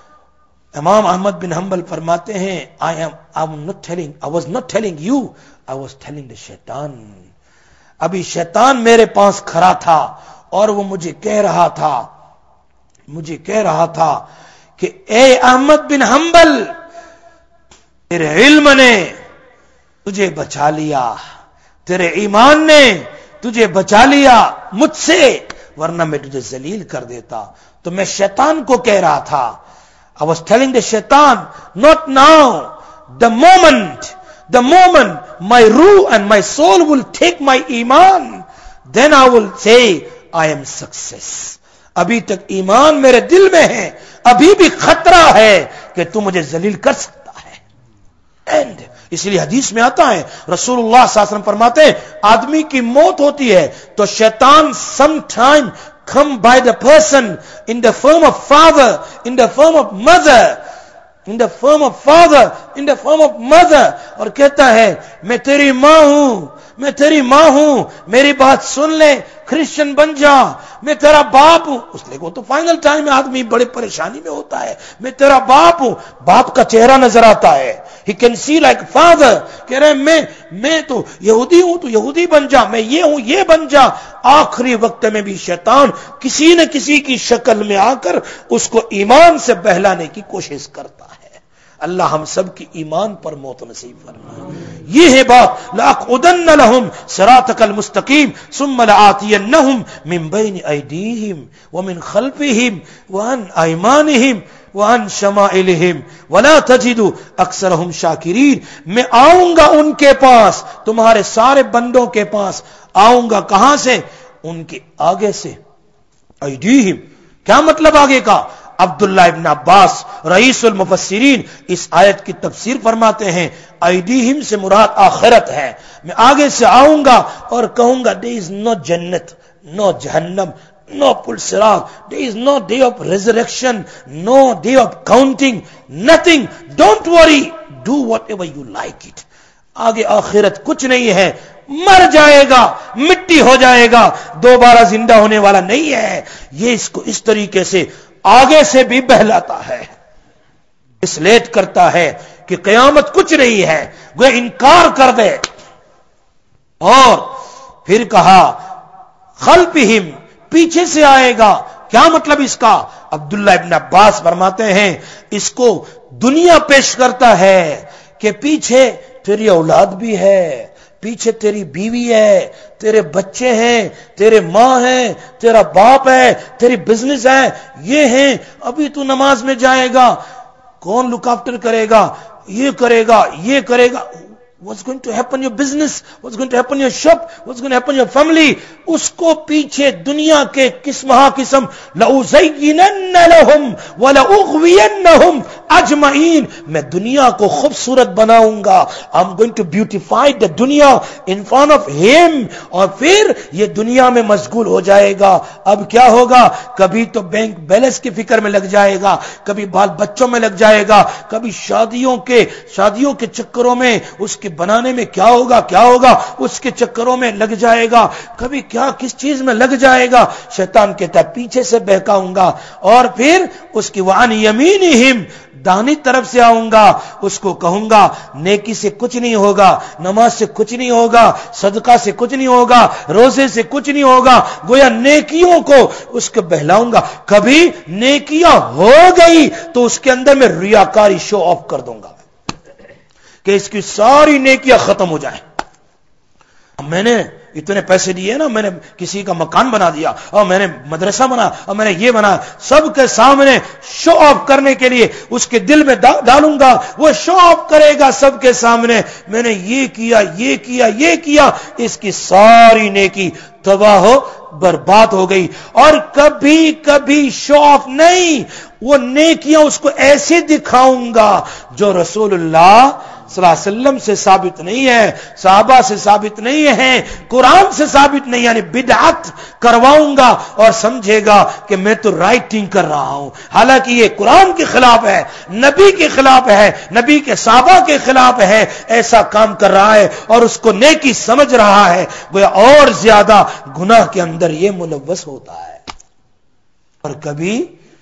امام احمد بن حنبل فرماتے ہیں I am I am not telling I was not telling you, I was telling the shaitan. ابھی شیطان میرے پاس کھڑا تھا اور وہ مجھے کہہ رہا تھا مجھے کہہ رہا تھا کہ اے احمد بن حنبل, تیرے علم نے تجھے بچا لیا, تیرے ایمان نے تجھے بچا لیا مجھ سے, ورنہ میں تجھے ذلیل کر دیتا. تو میں شیطان کو کہہ رہا تھا, I was telling the shaitan, not now, the moment, the moment my ruh and my soul will take my iman, then I will say I am success. ابھی تک ایمان میرے دل میں ہے, ابھی بھی خطرہ ہے کہ تو مجھے ذلیل کر سکتا ہے. اینڈ اس لیے حدیث میں آتا ہے رسول اللہ صلی اللہ علیہ وسلم فرماتے ہیں آدمی کی موت ہوتی ہے تو شیطان some time come by the person in the form of father, in the form of mother, in the form of father, in the form of mother, اور کہتا ہے میں تیری ماں ہوں, میں تیری ماں ہوں, میری بات سن لے, کرسچن بن جا, میں تیرا باپ ہوں. اس لیے وہ تو فائنل ٹائم میں آدمی بڑے پریشانی میں ہوتا ہے, میں تیرا باپ ہوں, باپ کا چہرہ نظر آتا ہے, he can see like father, کہہ رہے میں میں تو یہودی ہوں تو یہودی بن جا, میں یہ ہوں یہ بن جا. آخری وقت میں بھی شیطان کسی نہ کسی کی شکل میں آ کر اس کو ایمان سے بہلانے کی کوشش کرتا ہے. اللہ ہم سب کی ایمان پر موت نصیب فرمائے. یہ ہے بات. لَأَقْعُدَنَّ لَهُمْ صِرَاطَكَ الْمُسْتَقِيمَ ثُمَّ لَآتِيَنَّهُمْ مِنْ بَيْنِ أَيْدِيهِمْ وَمِنْ خَلْفِهِمْ وَعَنْ أَيْمَانِهِمْ وَعَنْ شَمَائِلِهِمْ وَلَا تَجِدُ أَكْثَرَهُمْ شَاكِرِينَ. میں آؤں گا ان کے پاس، تمہارے سارے بندوں کے پاس آؤں گا. کہاں سے؟ ان کے آگے سے. ایدیہم کیا مطلب آگے کا؟ عبداللہ ابن عباس رئیس المفسرین اس آیت کی تفسیر فرماتے ہیں ایدیہم سے مراد آخرت ہے. میں آگے سے آؤں گا اور کہوں گا there is no جنت، no جہنم، no پل صراط, there is no day of resurrection, no day of counting, nothing. Don't worry, do whatever you like it. آگے آخرت کچھ نہیں ہے. مر جائے گا، مٹی ہو جائے گا، دوبارہ زندہ ہونے والا نہیں ہے. یہ اس کو اس طریقے سے آگے سے بھی بہلاتا ہے، اس لیٹ کرتا ہے کہ قیامت کچھ نہیں ہے، وہ انکار کر دے. اور پھر کہا خلفہم پیچھے سے آئے گا. کیا مطلب اس کا؟ عبداللہ ابن عباس فرماتے ہیں اس کو دنیا پیش کرتا ہے کہ پیچھے تیری اولاد بھی ہے، پیچھے تیری بیوی ہے، تیرے بچے ہیں، تیرے ماں ہیں، تیرا باپ ہے، تیری بزنس ہے، یہ ہیں. ابھی تو نماز میں جائے گا، کون لک آفٹر کرے گا؟ یہ کرے گا، یہ کرے گا. What's going to happen your business? What's going to happen your shop? What's going to happen your family? اس کو پیچھے دنیا کے قسمہ قسم لَأُزَيِّنَنَّ لَهُمْ وَلَأُغْوِيَنَّهُمْ أَجْمَعِينَ. میں دنیا کو خوبصورت بناؤں گا. I'm going to beautify the دنیا in front of him. اور پھر یہ دنیا میں مشغول ہو جائے گا. اب کیا ہوگا؟ کبھی تو بینک بیلنس کی فکر میں لگ جائے گا، کبھی بال بچوں میں لگ جائے گا، کبھی شادیوں کے شادیوں کے چکروں میں اس کے بنانے میں کیا ہوگا کیا ہوگا اس کے چکروں میں لگ جائے گا، کبھی کیا کس چیز میں لگ جائے گا. شیطان کہتا ہے پیچھے سے بہکاؤں گا اور پھر اس کی وعن یمینہم دانی طرف سے آؤں گا. اس کو کہوں گا نیکی سے کچھ نہیں ہوگا، نماز سے کچھ نہیں ہوگا، صدقہ سے کچھ نہیں ہوگا، روزے سے کچھ نہیں ہوگا. گویا نیکیوں کو اس کو بہلاؤں گا. کبھی نیکیاں ہو گئی تو اس کے اندر میں ریاکاری شو آف کر دوں گا کہ اس کی ساری نیکیاں ختم ہو جائیں. میں نے اتنے پیسے دیے نا، میں نے کسی کا مکان بنا دیا اور میں نے مدرسہ بنا اور میں نے یہ بنا، سب کے سامنے شو آف کرنے کے لیے اس کے دل میں ڈالوں گا. وہ شو آف کرے گا سب کے سامنے میں نے یہ کیا یہ کیا یہ کیا. اس کی ساری نیکی تباہ ہو برباد ہو گئی. اور کبھی کبھی شو آف نہیں، وہ نیکیاں اس کو ایسے دکھاؤں گا جو رسول اللہ صلی اللہ علیہ وسلم سے ثابت نہیں ہے، صحابہ سے ثابت نہیں ہے، قرآن سے ثابت نہیں. یعنی بدعت کرواؤں گا اور سمجھے گا کہ میں تو رائٹنگ کر رہا ہوں، حالانکہ یہ قرآن کے خلاف ہے، نبی کے خلاف ہے، نبی کے صحابہ کے خلاف ہے. ایسا کام کر رہا ہے اور اس کو نیکی سمجھ رہا ہے، وہ اور زیادہ گناہ کے اندر یہ ملوث ہوتا ہے. اور کبھی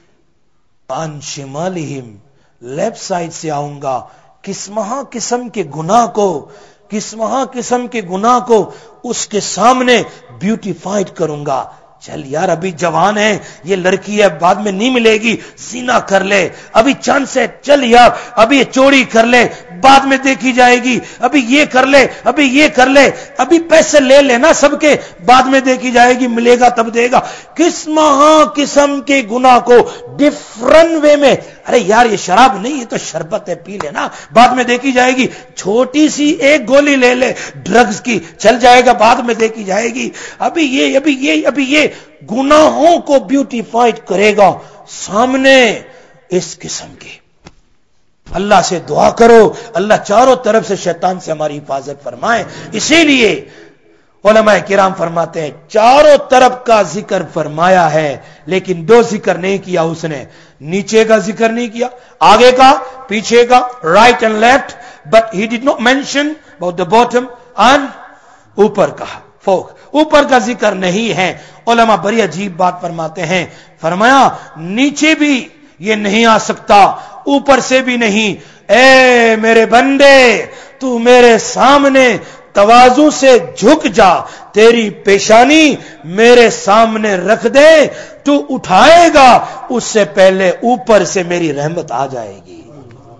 عن شمالہم لیفٹ سائڈ سے آؤں گا، قسمہ قسم کے گناہ کو قسمہ قسم کے گناہ کو اس کے سامنے بیوٹیفائڈ کروں گا. چل یار ابھی جوان ہے، یہ لڑکی ہے بعد میں نہیں ملے گی، زنا کر لے، ابھی چانس ہے، چل یار ابھی یہ چوری کر لے بعد میں دیکھی جائے گی، ابھی یہ کر لے ابھی یہ کر لے، ابھی پیسے لے لینا سب کے بعد میں دیکھی جائے گی، ملے گا تب دے گا. قسمہ قسم کے گناہ کو ڈفرنٹ وے میں، ارے یار یہ شراب نہیں یہ تو شربت ہے پی لینا بعد میں دیکھی جائے گی، چھوٹی سی ایک گولی لے لے ڈرگز کی چل جائے گا بعد میں دیکھی جائے گی، ابھی یہ ابھی یہ ابھی یہ گناہوں کو بیوٹیفائڈ کرے گا سامنے. اس قسم کے اللہ سے دعا کرو اللہ چاروں طرف سے شیطان سے ہماری حفاظت فرمائے. اسی لیے علماء کرام فرماتے ہیں چاروں طرف کا ذکر فرمایا ہے لیکن دو ذکر نہیں کیا اس نے، نیچے کا ذکر نہیں کیا، آگے کا پیچھے کا، right and left, but he did not mention about the bottom and اوپر کا فوق، اوپر کا ذکر نہیں ہے. علماء بڑی عجیب بات فرماتے ہیں، فرمایا نیچے بھی یہ نہیں آ سکتا اوپر سے بھی نہیں. اے میرے بندے تو میرے سامنے تواضع سے جھک جا، تیری پیشانی میرے سامنے رکھ دے، تو اٹھائے گا اس سے پہلے اوپر سے میری رحمت آ جائے گی.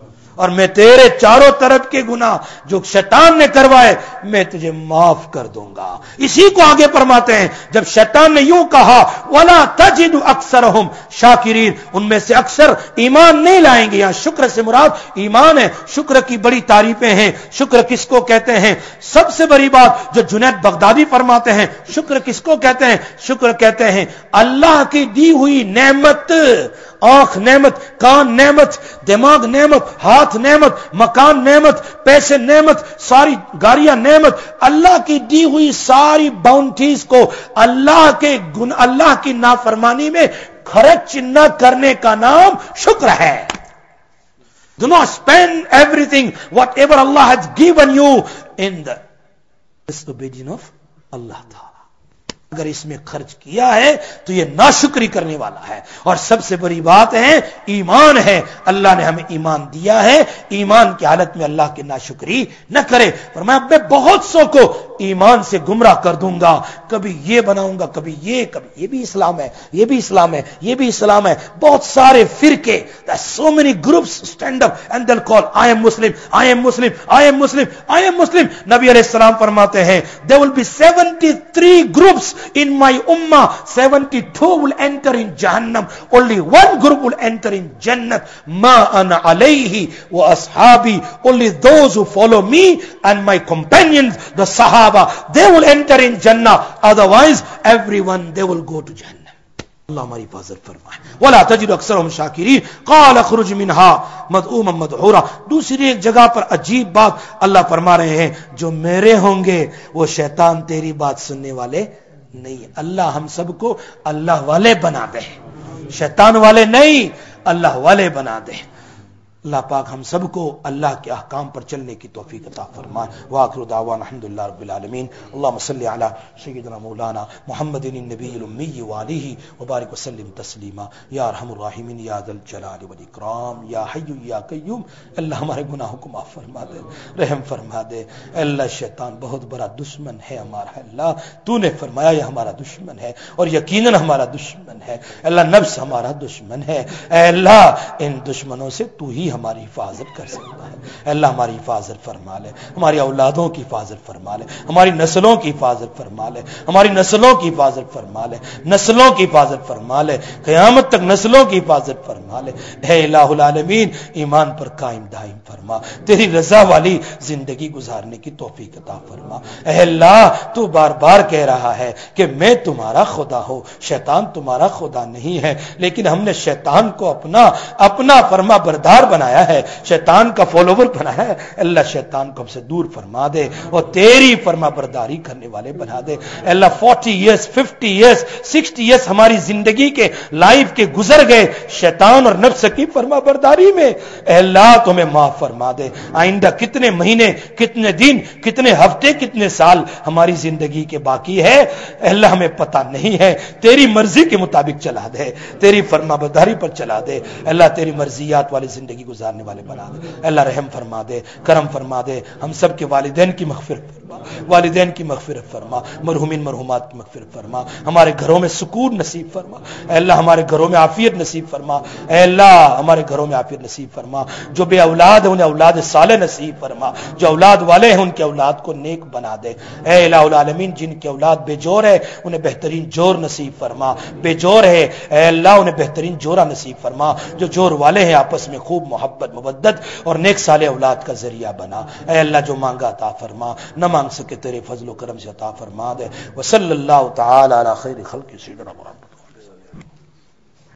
اور میں تیرے چاروں طرف کے گناہ جو شیطان نے کروائے میں تجھے معاف کر دوں گا. اسی کو آگے فرماتے ہیں جب شیطان نے یوں کہا وَلَا تَجِدُ أَكْثَرَهُمْ شَاكِرِينَ، ان میں سے اکثر ایمان نہیں لائیں گے. یہاں شکر سے مراد ایمان ہے. شکر کی بڑی تعریفیں ہیں. شکر کس کو کہتے ہیں؟ سب سے بڑی بات جو جنید بغدادی فرماتے ہیں، شکر کس کو کہتے ہیں؟ شکر کہتے ہیں اللہ کی دی ہوئی نعمت، آنکھ نعمت، کان نعمت، دماغ نعمت، ہاتھ نعمت، مکان نعمت، پیسے نعمت، ساری گاڑیاں نعمت، اللہ کی دی ہوئی ساری باؤنٹیز کو اللہ کے گن اللہ کی نافرمانی میں خرچ نہ کرنے کا نام شکر ہے. Do not spend everything whatever Allah has given you in the disobedience of Allah Ta'ala. اگر اس میں خرچ کیا ہے تو یہ ناشکری کرنے والا ہے. اور سب سے بڑی بات ہے ایمان ہے. اللہ نے ہمیں ایمان دیا ہے، ایمان کی حالت میں اللہ کی ناشکری نہ کرے. فرمایا میں بہت سو کو ایمان سے گمراہ کر دوں گا، کبھی یہ بناؤں گا، کبھی یہ، کبھی یہ بھی اسلام ہے، یہ بھی اسلام ہے، یہ بھی اسلام ہے. بہت سارے فرقے، so many groups stand up and they'll call I am Muslim, I am Muslim, I am Muslim, I am Muslim. نبی علیہ السلام فرماتے ہیں there will be seventy-three groups in my ummah, seventy-two will enter in Jahannam, only one group will enter in Jannat, ma ana alayhi wa ashabi, only those who follow me and my companions, the Sahaba, they will enter in Jannah, otherwise everyone they will go to Jahannam. اللہ ہماری حفاظت فرمائے. وَلَا تَجِدُ أَكْثَرَهُمْ شَاكِرِينَ قَالَ اخْرُجْ مِنْهَا مَذْءُومًا مَدْحُورًا. دوسری ایک جگہ پر عجیب بات اللہ فرما رہے ہیں، جو میرے ہوں گے وہ شیطان تیری بات سننے والے نہیں. اللہ ہم سب کو اللہ والے بنا دے، شیطان والے نہیں، اللہ والے بنا دے. اللہ پاک ہم سب کو اللہ کے احکام پر چلنے کی توفیق عطا فرمائے. وآخر دعوانا الحمدللہ رب العالمین. اللهم صل علی سیدنا مولانا محمد النبی الامی وآلہ وبارک وسلم تسلیما. یا ارحم الراحمین، یا ذا الجلال والاکرام، یا حی یا قیوم. اللہ ہمارے گناہوں کو معاف فرما دے، رحم فرما دے. اللہ شیطان بہت بڑا دشمن ہے ہمارا. اللہ تو نے فرمایا یہ ہمارا دشمن ہے اور یقیناً ہمارا دشمن ہے. اللہ نفس ہمارا دشمن ہے. اے اللہ ان دشمنوں سے تو ہی ہماری حفاظت کر سکتا ہے. اللہ ہماری حفاظت فرما لے، ہماری اولادوں کی حفاظت فرما لے، ہماری نسلوں کی حفاظت فرما لے، ہماری نسلوں کی حفاظت فرما لے، نسلوں کی حفاظت فرما لے، قیامت تک نسلوں کی حفاظت فرما لے. اے الہ العالمین ایمان پر قائم دائم فرما، تیری رضا والی زندگی گزارنے کی توفیق عطا فرما. اے اللہ تو بار بار کہہ رہا ہے کہ میں تمہارا خدا ہوں، شیطان تمہارا خدا نہیں ہے، لیکن ہم نے شیطان کو اپنا اپنا فرما بردار بنا بنایا ہے، شیطان کا فالوور بنایا ہے. اللہ شیطان کو ہم سے دور فرما دے اور تیری فرما برداری کرنے والے بنا دے. اللہ forty years fifty years sixty years ہماری زندگی کے لائف کے گزر گئے شیطان اور نفس کی فرما برداری میں. اے اللہ تمہیں معاف فرما دے. آئندہ کتنے مہینے، کتنے دن، کتنے ہفتے، کتنے سال ہماری زندگی کے باقی ہے اے اللہ ہمیں پتہ نہیں ہے. تیری مرضی کے مطابق چلا دے، تیری فرما برداری پر چلا دے. اللہ تیری مرضیات والی زندگی گزارنے والے بنا دے. اللہ رحم فرما دے، کرم فرما دے. ہم سب کے والدین کی مغفرت فرما، والدین کی مغفرت فرما، مرحومین مرحومات کی مغفرت فرما. ہمارے گھروں میں سکون نصیب فرما. اے اللہ ہمارے گھروں میں عافیت نصیب فرما. اے اللہ ہمارے گھروں میں عافیت نصیب فرما. جو بے اولاد ہیں انہیں اولاد صالح نصیب فرما. جو اولاد والے ہیں ان کے اولاد کو نیک بنا دے. اے الہ العالمین جن کے اولاد بے جور ہے انہیں بہترین جور نصیب فرما. بے جور ہے اے اللہ انہیں بہترین جورا نصیب فرما. جو جور والے ہیں آپس میں خوب محبت مودت اور نیک صالح اولاد کا ذریعہ بنا. اے اللہ جو مانگا عطا فرما، نہ مانگ سکے تیرے فضل و کرم سے عطا فرما دے. وصلی اللہ تعالی علی خیر خلق سیدنا محمد.